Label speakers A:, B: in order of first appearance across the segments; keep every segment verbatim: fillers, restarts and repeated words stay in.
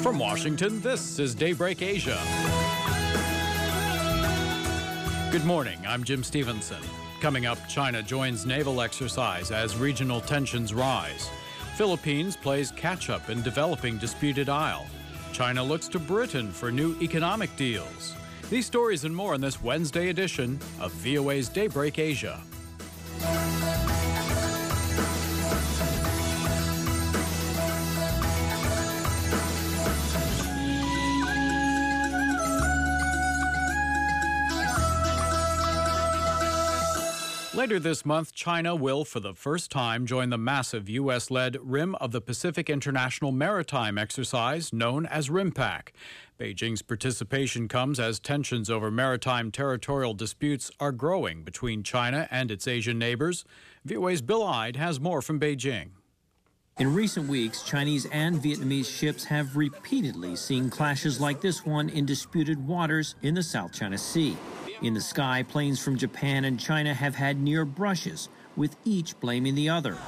A: From Washington, this is Daybreak Asia. Good morning, I'm Jim Stevenson. Coming up, China joins naval exercise as regional tensions rise. Philippines plays catch-up in developing disputed Isle. China looks to Britain for new economic deals. These stories and more in this Wednesday edition of V O A's Daybreak Asia. Later this month, China will, for the first time, join the massive U S-led Rim of the Pacific International Maritime Exercise known as RIMPAC. Beijing's participation comes as tensions over maritime territorial disputes are growing between China and its Asian neighbors. V O A's Bill Ide has more from Beijing.
B: In recent weeks, Chinese and Vietnamese ships have repeatedly seen clashes like this one in disputed waters in the South China Sea. In the sky, planes from Japan and China have had near brushes, with each blaming the other.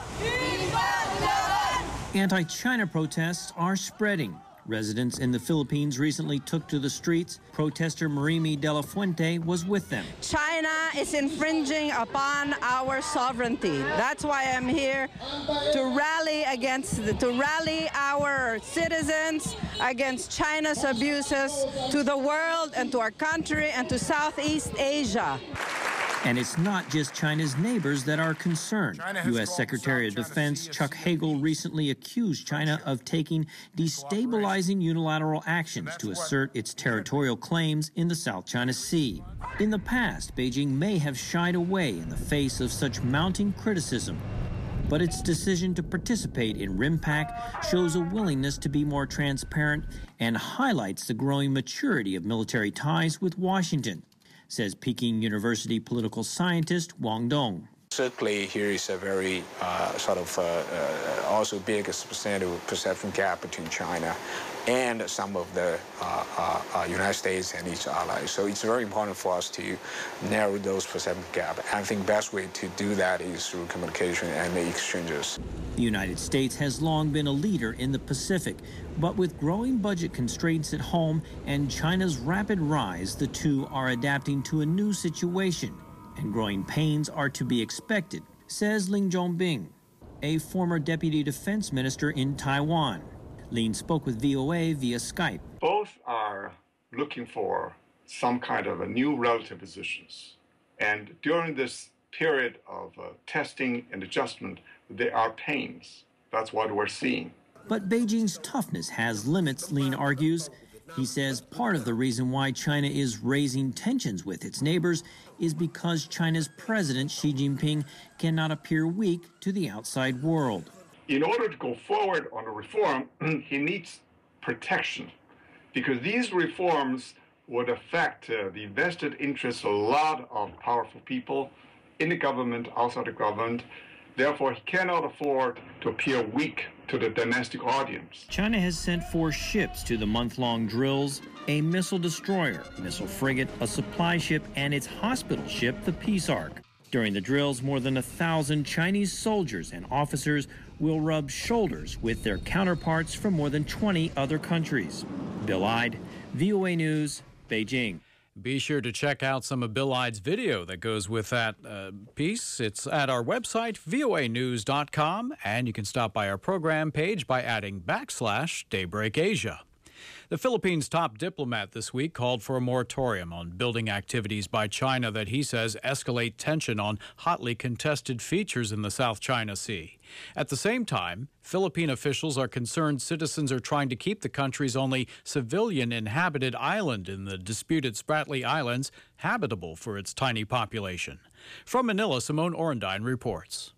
B: Anti-China protests are spreading. Residents in the Philippines recently took to the streets. Protester Marimi de la Fuente was with them.
C: China is infringing upon our sovereignty. That's why I'm here to rally against, the, to rally our citizens against China's abuses to the world and to our country and to Southeast Asia.
B: And it's not just China's neighbors that are concerned. U S Secretary of Defense Chuck Hagel recently accused China of taking destabilizing unilateral actions to assert its territorial claims in the South China Sea. In the past, Beijing may have shied away in the face of such mounting criticism. But its decision to participate in RIMPAC shows a willingness to be more transparent and highlights the growing maturity of military ties with Washington, says Peking University political scientist Wang Dong.
D: Certainly, here is a very uh, sort of uh, uh, also big substantial perception gap between China and some of the uh, uh, uh, United States and its allies. So it's very important for us to narrow those perception gaps. I think the best way to do that is through communication and exchanges.
B: The United States has long been a leader in the Pacific, but with growing budget constraints at home and China's rapid rise, the two are adapting to a new situation. And growing pains are to be expected, says Ling Zhongbing, a former deputy defense minister in Taiwan. Ling spoke with V O A via Skype.
E: Both are looking for some kind of a new relative positions. And during this period of uh, testing and adjustment, there are pains. That's what we're seeing.
B: But Beijing's toughness has limits, Ling argues. He says part of the reason why China is raising tensions with its neighbors is because China's President Xi Jinping cannot appear weak to the outside world.
E: In order to go forward on a reform, he needs protection, because these reforms would affect uh, the vested interests of a lot of powerful people in the government, outside the government. Therefore, he cannot afford to appear weak to the domestic audience.
B: China has sent four ships to the month-long drills, a missile destroyer, missile frigate, a supply ship, and its hospital ship, the Peace Ark. During the drills, more than a thousand Chinese soldiers and officers will rub shoulders with their counterparts from more than twenty other countries. Bill Ide, V O A News, Beijing.
A: Be sure to check out some of Bill Ide's video that goes with that uh, piece. It's at our website, V O A news dot com, and you can stop by our program page by adding backslash Daybreak Asia. The Philippines' top diplomat this week called for a moratorium on building activities by China that he says escalate tension on hotly contested features in the South China Sea. At the same time, Philippine officials are concerned citizens are trying to keep the country's only civilian-inhabited island in the disputed Spratly Islands habitable for its tiny population. From Manila, Simone Orendine reports.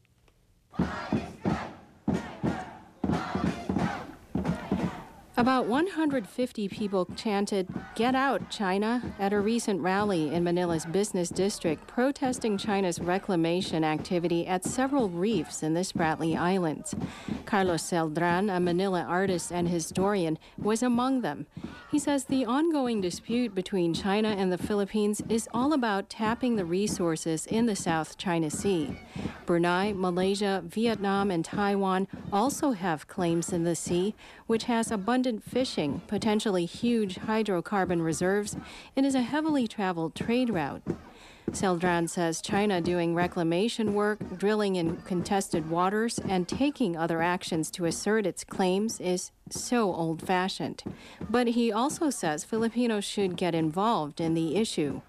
F: About one hundred fifty people chanted, "Get out, China," at a recent rally in Manila's business district, protesting China's reclamation activity at several reefs in the Spratly Islands. Carlos Celdran, a Manila artist and historian, was among them. He says the ongoing dispute between China and the Philippines is all about tapping the resources in the South China Sea. Brunei, Malaysia, Vietnam, and Taiwan also have claims in the sea, which has abundant fishing, potentially huge hydrocarbon reserves, and is a heavily traveled trade route. Celdran says China doing reclamation work, drilling in contested waters, and taking other actions to assert its claims is so old-fashioned. But he also says Filipinos should get involved in the issue.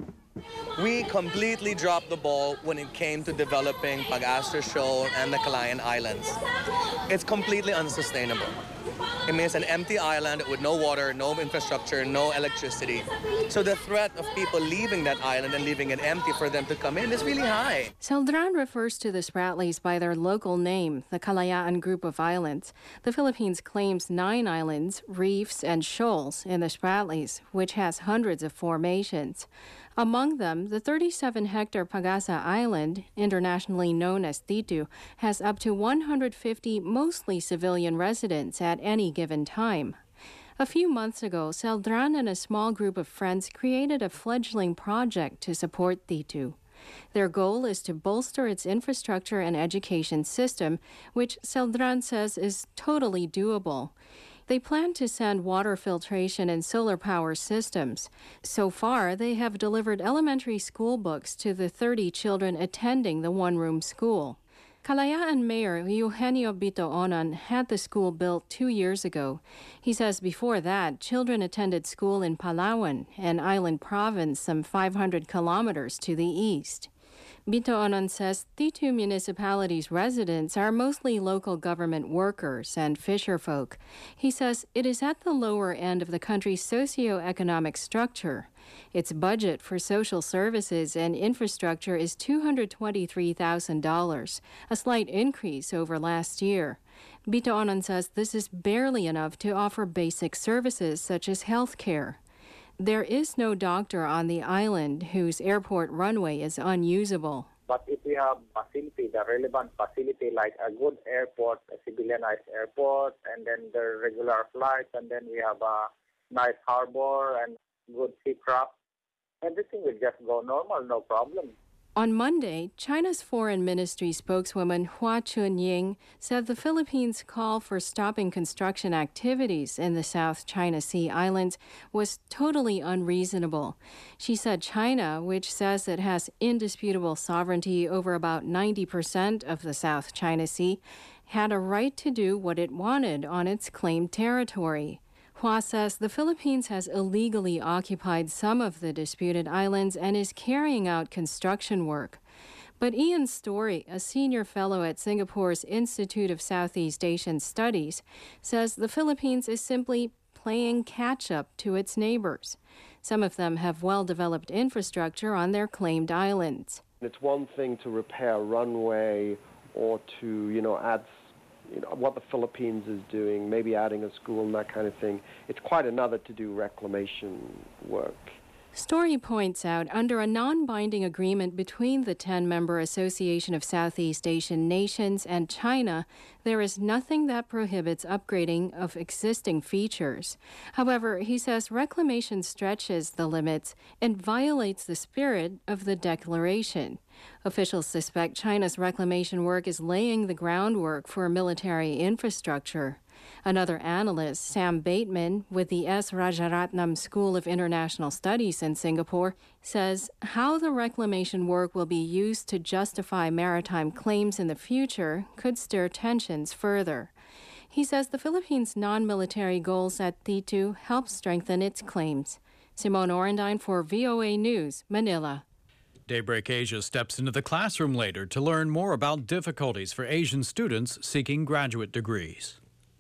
G: We completely dropped the ball when it came to developing Pag-asa Shoal and the Kalayaan Islands. It's completely unsustainable. It means an empty island with no water, no infrastructure, no electricity. So the threat of people leaving that island and leaving it empty for them to come in is really high.
F: Celdran refers to the Spratlys by their local name, the Kalayaan Group of Islands. The Philippines claims nine islands, reefs, and shoals in the Spratlys, which has hundreds of formations. Among them, the thirty-seven hectare Pag-asa Island, internationally known as Thitu, has up to one hundred fifty mostly civilian residents at any given time. A few months ago, Celdran and a small group of friends created a fledgling project to support Thitu. Their goal is to bolster its infrastructure and education system, which Celdran says is totally doable. They plan to send water filtration and solar power systems. So far, they have delivered elementary school books to the thirty children attending the one-room school. Kalayaan Mayor Eugenio Bito-Onan had the school built two years ago. He says before that, children attended school in Palawan, an island province some five hundred kilometers to the east. Bito-Onan says Thitu municipality's residents are mostly local government workers and fisherfolk. He says it is at the lower end of the country's socio-economic structure. Its budget for social services and infrastructure is two hundred twenty-three thousand dollars, a slight increase over last year. Bito-Onan says this is barely enough to offer basic services such as health care. There is no doctor on the island whose airport runway is unusable.
H: But if we have facility, the relevant facility like a good airport, a civilianized airport, and then the regular flights, and then we have a nice harbor and good seacraft, everything will just go normal, no problem.
F: On Monday, China's Foreign Ministry spokeswoman Hua Chunying said the Philippines' call for stopping construction activities in the South China Sea islands was totally unreasonable. She said China, which says it has indisputable sovereignty over about ninety percent of the South China Sea, had a right to do what it wanted on its claimed territory. Hua says the Philippines has illegally occupied some of the disputed islands and is carrying out construction work. But Ian Story, a senior fellow at Singapore's Institute of Southeast Asian Studies, says the Philippines is simply playing catch-up to its neighbors. Some of them have well-developed infrastructure on their claimed islands.
I: It's one thing to repair a runway or to, you know, add You know, what the Philippines is doing, maybe adding a school and that kind of thing. It's quite another to do reclamation work.
F: Story points out, under a non-binding agreement between the ten-member Association of Southeast Asian Nations and China, there is nothing that prohibits upgrading of existing features. However, he says reclamation stretches the limits and violates the spirit of the declaration. Officials suspect China's reclamation work is laying the groundwork for military infrastructure. Another analyst, Sam Bateman, with the S. Rajaratnam School of International Studies in Singapore, says how the reclamation work will be used to justify maritime claims in the future could stir tensions further. He says the Philippines' non-military goals at Thitu help strengthen its claims. Simone Orendine for V O A News, Manila.
A: Daybreak Asia steps into the classroom later to learn more about difficulties for Asian students seeking graduate degrees.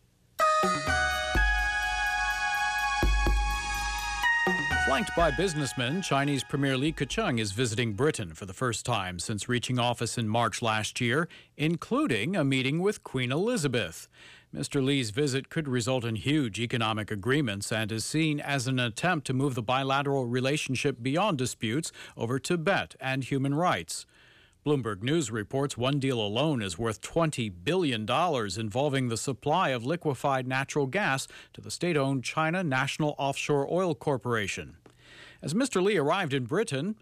A: Flanked by businessmen, Chinese Premier Li Keqiang is visiting Britain for the first time since reaching office in March last year, including a meeting with Queen Elizabeth. Mister Li's visit could result in huge economic agreements and is seen as an attempt to move the bilateral relationship beyond disputes over Tibet and human rights. Bloomberg News reports one deal alone is worth twenty billion dollars, involving the supply of liquefied natural gas to the state-owned China National Offshore Oil Corporation. As Mister Li arrived in Britain,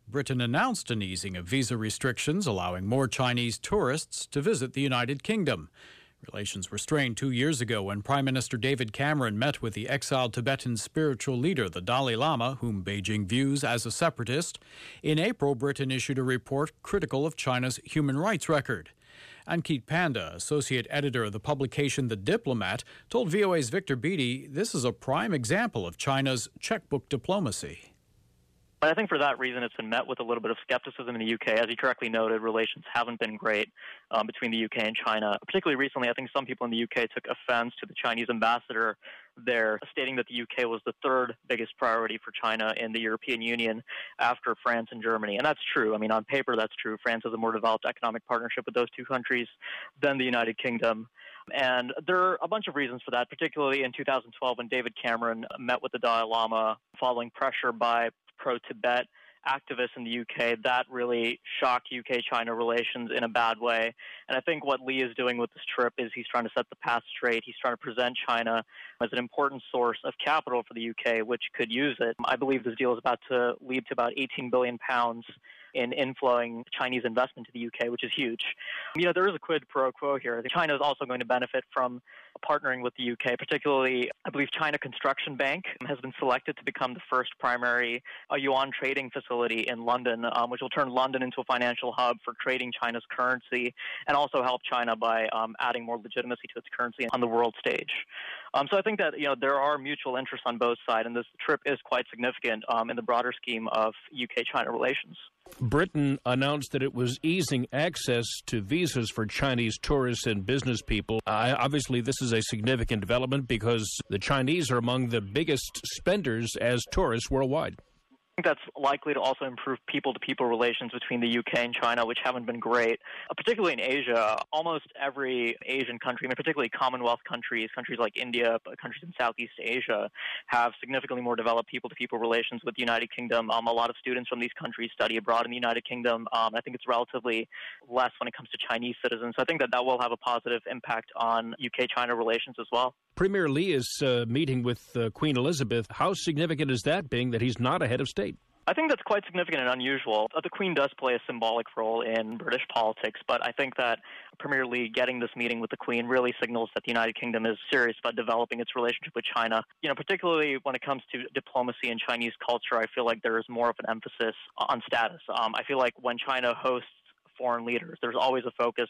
A: Britain announced an easing of visa restrictions, allowing more Chinese tourists to visit the United Kingdom. Relations were strained two years ago when Prime Minister David Cameron met with the exiled Tibetan spiritual leader, the Dalai Lama, whom Beijing views as a separatist. In April, Britain issued a report critical of China's human rights record. Ankit Panda, associate editor of the publication The Diplomat, told V O A's Victor Beattie this is a prime example of China's checkbook diplomacy.
J: But I think for that reason, it's been met with a little bit of skepticism in the U K. As you correctly noted, relations haven't been great um, between the U K and China. Particularly recently, I think some people in the U K took offense to the Chinese ambassador there, stating that the U K was the third biggest priority for China in the European Union after France and Germany. And that's true. I mean, on paper, that's true. France has a more developed economic partnership with those two countries than the United Kingdom. And there are a bunch of reasons for that, particularly in two thousand twelve when David Cameron met with the Dalai Lama following pressure by pro-Tibet activists in the U K. That really shocked U K-China relations in a bad way. And I think what Lee is doing with this trip is he's trying to set the path straight. He's trying to present China as an important source of capital for the U K, which could use it. I believe this deal is about to lead to about eighteen billion pounds in inflowing Chinese investment to the U K, which is huge. You know, there is a quid pro quo here. China is also going to benefit from partnering with the U K, particularly, I believe China Construction Bank has been selected to become the first primary uh, yuan trading facility in London, um, which will turn London into a financial hub for trading China's currency and also help China by um, adding more legitimacy to its currency on the world stage. Um, so I think that, you know, there are mutual interests on both sides, and this trip is quite significant um, in the broader scheme of U K-China relations.
K: Britain announced that it was easing access to visas for Chinese tourists and business people. Uh, obviously, this is a significant development because the Chinese are among the biggest spenders as tourists worldwide.
J: I think that's likely to also improve people-to-people relations between the U K and China, which haven't been great, uh, particularly in Asia. Almost every Asian country, I mean, particularly Commonwealth countries, countries like India, but countries in Southeast Asia, have significantly more developed people-to-people relations with the United Kingdom. Um, a lot of students from these countries study abroad in the United Kingdom. Um, I think it's relatively less when it comes to Chinese citizens. So I think that that will have a positive impact on U K-China relations as well.
K: Premier Lee is uh, meeting with uh, Queen Elizabeth. How significant is that, being that he's not a head of state?
J: I think that's quite significant and unusual. The Queen does play a symbolic role in British politics, but I think that Premier Lee getting this meeting with the Queen really signals that the United Kingdom is serious about developing its relationship with China. You know, particularly when it comes to diplomacy and Chinese culture, I feel like there is more of an emphasis on status. Um, I feel like when China hosts foreign leaders, there's always a focus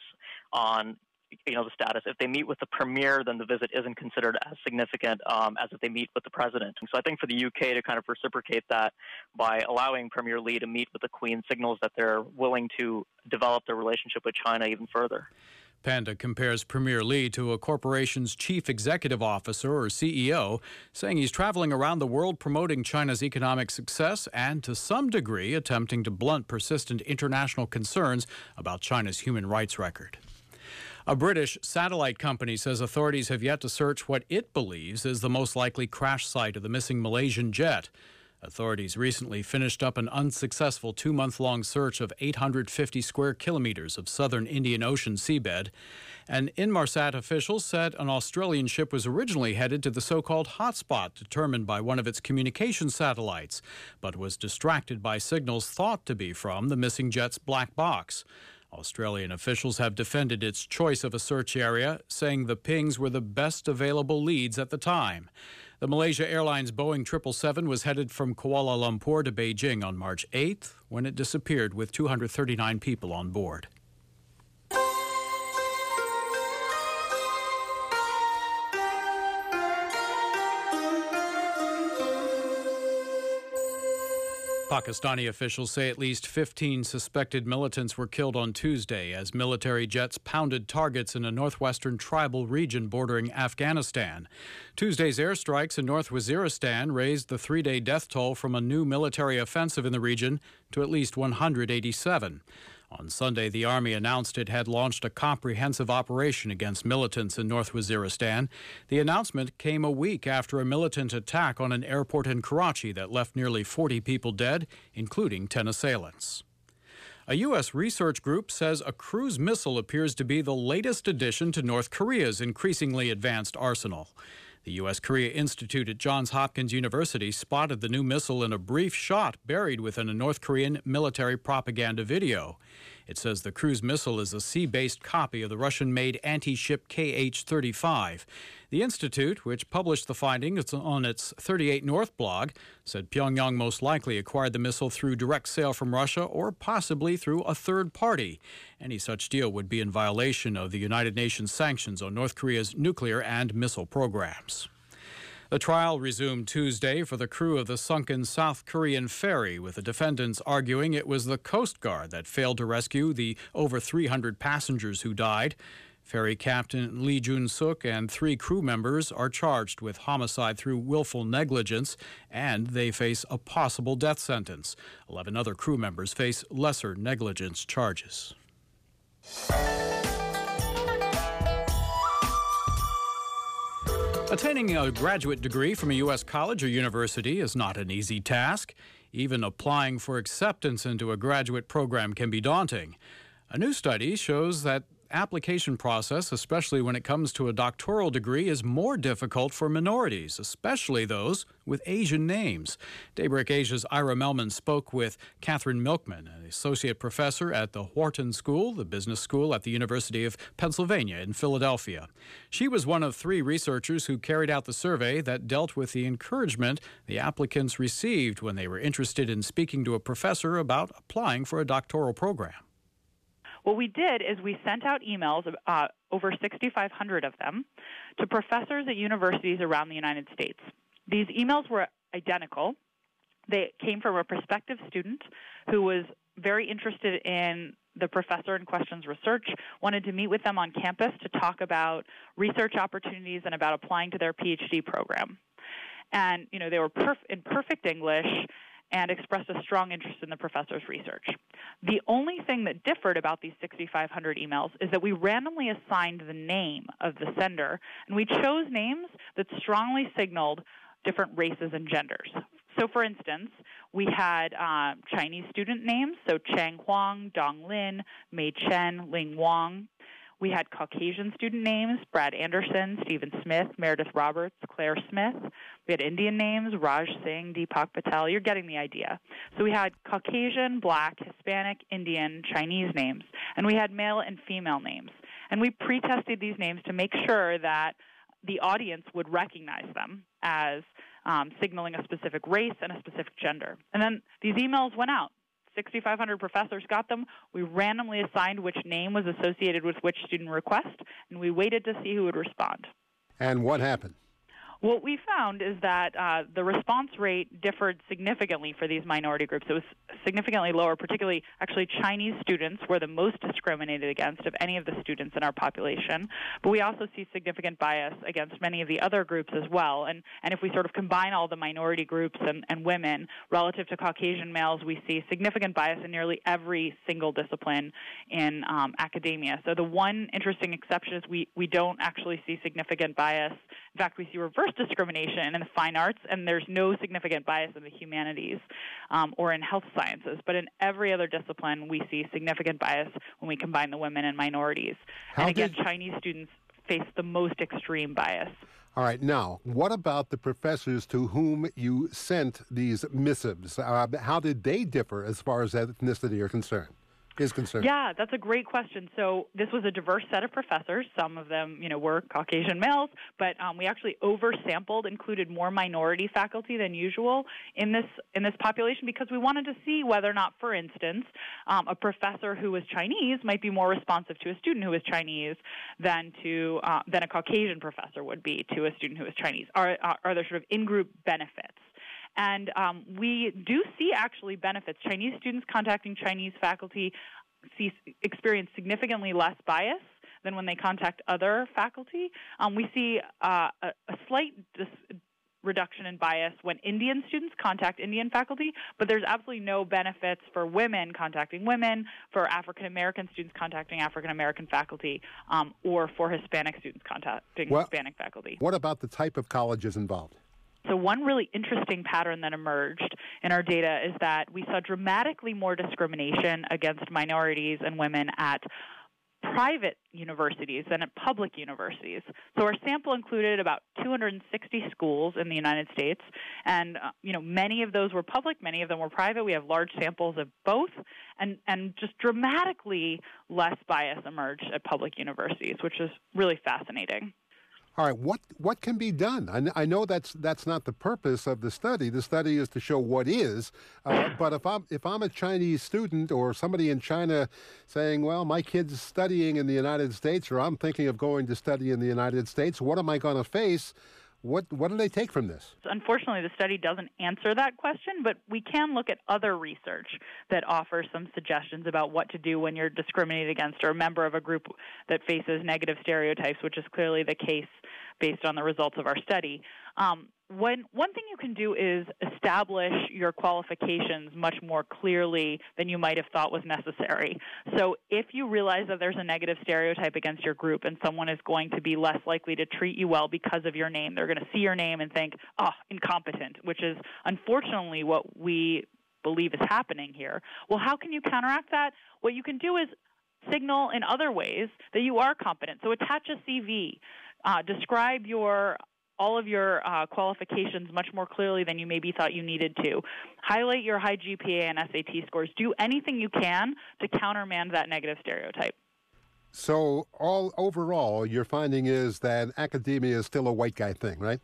J: on you know, the status. If they meet with the premier, then the visit isn't considered as significant um, as if they meet with the president. And so I think for the U K to kind of reciprocate that by allowing Premier Lee to meet with the Queen signals that they're willing to develop their relationship with China even further.
A: Panda compares Premier Lee to a corporation's chief executive officer, or C E O, saying he's traveling around the world promoting China's economic success and, to some degree, attempting to blunt persistent international concerns about China's human rights record. A British satellite company says authorities have yet to search what it believes is the most likely crash site of the missing Malaysian jet. Authorities recently finished up an unsuccessful two-month-long search of eight hundred fifty square kilometers of southern Indian Ocean seabed. And Inmarsat officials said an Australian ship was originally headed to the so-called hotspot determined by one of its communication satellites, but was distracted by signals thought to be from the missing jet's black box. Australian officials have defended its choice of a search area, saying the pings were the best available leads at the time. The Malaysia Airlines Boeing triple seven was headed from Kuala Lumpur to Beijing on March eighth when it disappeared with two hundred thirty-nine people on board. Pakistani officials say at least fifteen suspected militants were killed on Tuesday as military jets pounded targets in a northwestern tribal region bordering Afghanistan. Tuesday's airstrikes in North Waziristan raised the three-day death toll from a new military offensive in the region to at least one hundred eighty-seven. On Sunday, the Army announced it had launched a comprehensive operation against militants in North Waziristan. The announcement came a week after a militant attack on an airport in Karachi that left nearly forty people dead, including ten assailants. A U S research group says a cruise missile appears to be the latest addition to North Korea's increasingly advanced arsenal. The U S Korea Institute at Johns Hopkins University spotted the new missile in a brief shot buried within a North Korean military propaganda video. It says the cruise missile is a sea-based copy of the Russian-made anti-ship K H thirty-five. The Institute, which published the findings on its thirty-eight North blog, said Pyongyang most likely acquired the missile through direct sale from Russia or possibly through a third party. Any such deal would be in violation of the United Nations sanctions on North Korea's nuclear and missile programs. The trial resumed Tuesday for the crew of the sunken South Korean ferry, with the defendants arguing it was the Coast Guard that failed to rescue the over three hundred passengers who died. Ferry Captain Lee Jun-suk and three crew members are charged with homicide through willful negligence, and they face a possible death sentence. Eleven other crew members face lesser negligence charges. Attaining a graduate degree from a U S college or university is not an easy task. Even applying for acceptance into a graduate program can be daunting. A new study shows that application process, especially when it comes to a doctoral degree, is more difficult for minorities, especially those with Asian names. Daybreak Asia's Ira Melman spoke with Catherine Milkman, an associate professor at the Wharton School, the business school at the University of Pennsylvania in Philadelphia. She was one of three researchers who carried out the survey that dealt with the encouragement the applicants received when they were interested in speaking to a professor about applying for a doctoral program.
L: What we did is we sent out emails, uh, over six thousand five hundred of them, to professors at universities around the United States. These emails were identical. They came from a prospective student who was very interested in the professor in question's research, wanted to meet with them on campus to talk about research opportunities and about applying to their PhD program. And, you know, they were perf- in perfect English and expressed a strong interest in the professor's research. The only thing that differed about these six thousand five hundred emails is that we randomly assigned the name of the sender, and we chose names that strongly signaled different races and genders. So, for instance, we had uh, Chinese student names, so Chang Huang, Dong Lin, Mei Chen, Ling Wang. We had Caucasian student names, Brad Anderson, Stephen Smith, Meredith Roberts, Claire Smith. We had Indian names, Raj Singh, Deepak Patel. You're getting the idea. So we had Caucasian, Black, Hispanic, Indian, Chinese names. And we had male and female names. And we pre-tested these names to make sure that the audience would recognize them as um, signaling a specific race and a specific gender. And then these emails went out. six thousand five hundred professors got them. We randomly assigned which name was associated with which student request, and we waited to see who would respond.
M: And what happened?
L: What we found is that uh, the response rate differed significantly for these minority groups. It was significantly lower, particularly actually Chinese students were the most discriminated against of any of the students in our population. But we also see significant bias against many of the other groups as well. And, and if we sort of combine all the minority groups and, and women relative to Caucasian males, we see significant bias in nearly every single discipline in um, academia. So the one interesting exception is we, we don't actually see significant bias. In fact, we see reverse discrimination in the fine arts, and there's no significant bias in the humanities um, or in health sciences. But in every other discipline, we see significant bias when we combine the women and minorities.
M: How
L: and again,
M: did...
L: Chinese students face the most extreme bias.
M: All right. Now, what about the professors to whom you sent these missives? Uh, how did they differ as far as ethnicity are concerned? Is concerned?
L: Yeah, that's a great question. So this was a diverse set of professors. Some of them, you know, were Caucasian males, but um, we actually oversampled, included more minority faculty than usual in this in this population because we wanted to see whether or not, for instance, um, a professor who was Chinese might be more responsive to a student who is Chinese than to uh, than a Caucasian professor would be to a student who is Chinese. Are are there sort of in-group benefits? And um, we do see actually benefits. Chinese students contacting Chinese faculty see, experience significantly less bias than when they contact other faculty. Um, we see uh, a, a slight dis- reduction in bias when Indian students contact Indian faculty, but there's absolutely no benefits for women contacting women, for African American students contacting African American faculty, um, or for Hispanic students contacting well, Hispanic faculty.
M: What about the type of colleges involved?
L: So one really interesting pattern that emerged in our data is that we saw dramatically more discrimination against minorities and women at private universities than at public universities. So our sample included about two hundred sixty schools in the United States, and uh, you know, many of those were public, many of them were private. We have large samples of both, and and just dramatically less bias emerged at public universities, which is really fascinating.
M: All right, what what can be done? I, I know that's that's not the purpose of the study. The study is to show what is. Uh, but if I'm if I'm a Chinese student or somebody in China saying, "Well, my kid's studying in the United States," or "I'm thinking of going to study in the United States," what am I going to face? What what do they take from this?
L: Unfortunately, the study doesn't answer that question, but we can look at other research that offers some suggestions about what to do when you're discriminated against or a member of a group that faces negative stereotypes, which is clearly the case based on the results of our study. Um, when, one thing you can do is establish your qualifications much more clearly than you might have thought was necessary. So if you realize that there's a negative stereotype against your group and someone is going to be less likely to treat you well because of your name, they're going to see your name and think, oh, incompetent, which is unfortunately what we believe is happening here. Well, how can you counteract that? What you can do is signal in other ways that you are competent. So attach a C V. Uh, describe your all of your uh, qualifications much more clearly than you maybe thought you needed to. Highlight your high G P A and S A T scores. Do anything you can to countermand that negative stereotype.
M: So all overall, your finding is that academia is still a white guy thing, right?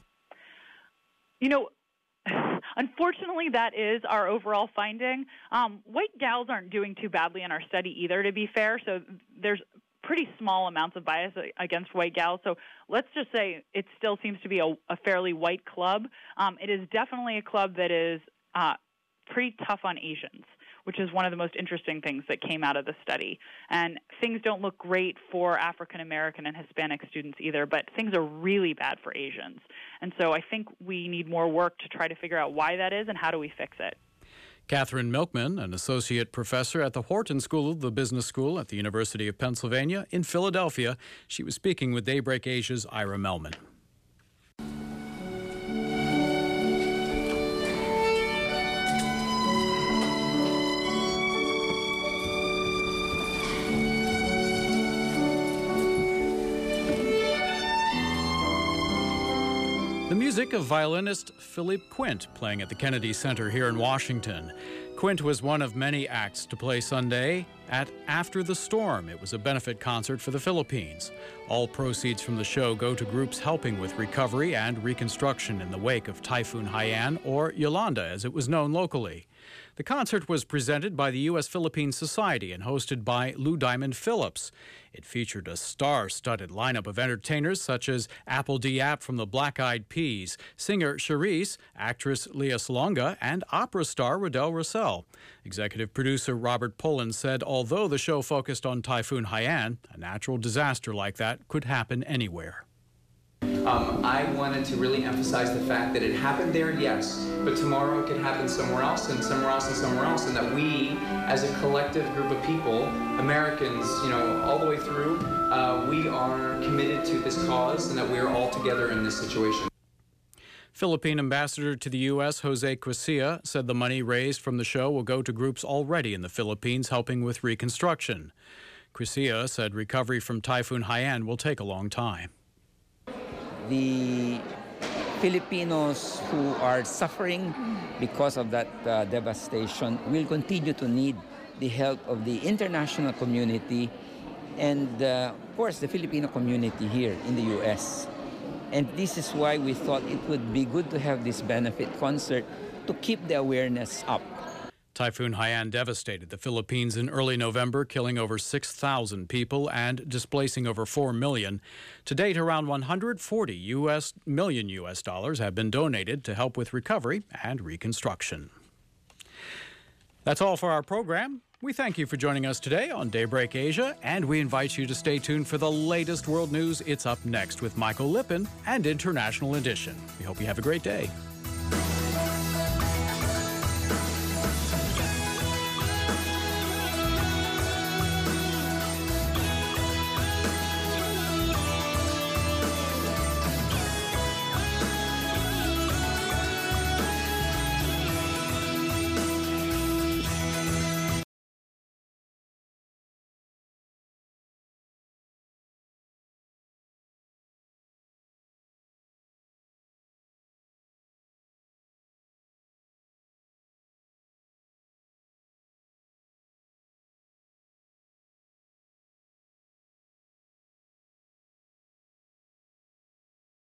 L: You know, unfortunately, that is our overall finding. Um, white gals aren't doing too badly in our study either, to be fair. So there's pretty small amounts of bias against white gals. So let's just say it still seems to be a, a fairly white club. Um, it is definitely a club that is uh, pretty tough on Asians, which is one of the most interesting things that came out of the study. And things don't look great for African American and Hispanic students either, but things are really bad for Asians. And so I think we need more work to try to figure out why that is and how do we fix it.
A: Catherine Milkman, an associate professor at the Wharton School of the Business School at the University of Pennsylvania in Philadelphia. She was speaking with Daybreak Asia's Ira Melman. The music of violinist Philippe Quint, playing at the Kennedy Center here in Washington. Quint was one of many acts to play Sunday at After the Storm. It was a benefit concert for the Philippines. All proceeds from the show go to groups helping with recovery and reconstruction in the wake of Typhoon Haiyan, or Yolanda as it was known locally. The concert was presented by the U S Philippine Society and hosted by Lou Diamond Phillips. It featured a star-studded lineup of entertainers such as Apple Diap from the Black Eyed Peas, singer Charisse, actress Lea Salonga, and opera star Rodel Russell. Executive producer Robert Pullen said although the show focused on Typhoon Haiyan, a natural disaster like that could happen anywhere.
N: Um, I wanted to really emphasize the fact that it happened there, yes, but tomorrow it could happen somewhere else and somewhere else and somewhere else, and that we, as a collective group of people, Americans, you know, all the way through, uh, we are committed to this cause and that we are all together in this situation.
A: Philippine Ambassador to the U S, Jose Crescia, said the money raised from the show will go to groups already in the Philippines helping with reconstruction. Crescia said recovery from Typhoon Haiyan will take a long time.
O: The Filipinos who are suffering because of that uh, devastation will continue to need the help of the international community and, uh, of course, the Filipino community here in the U S. And this is why we thought it would be good to have this benefit concert to keep the awareness up.
A: Typhoon Haiyan devastated the Philippines in early November, killing over six thousand people and displacing over four million. To date, around one hundred forty U S million U S dollars have been donated to help with recovery and reconstruction. That's all for our program. We thank you for joining us today on Daybreak Asia, and we invite you to stay tuned for the latest world news. It's up next with Michael Lippin and International Edition. We hope you have a great day.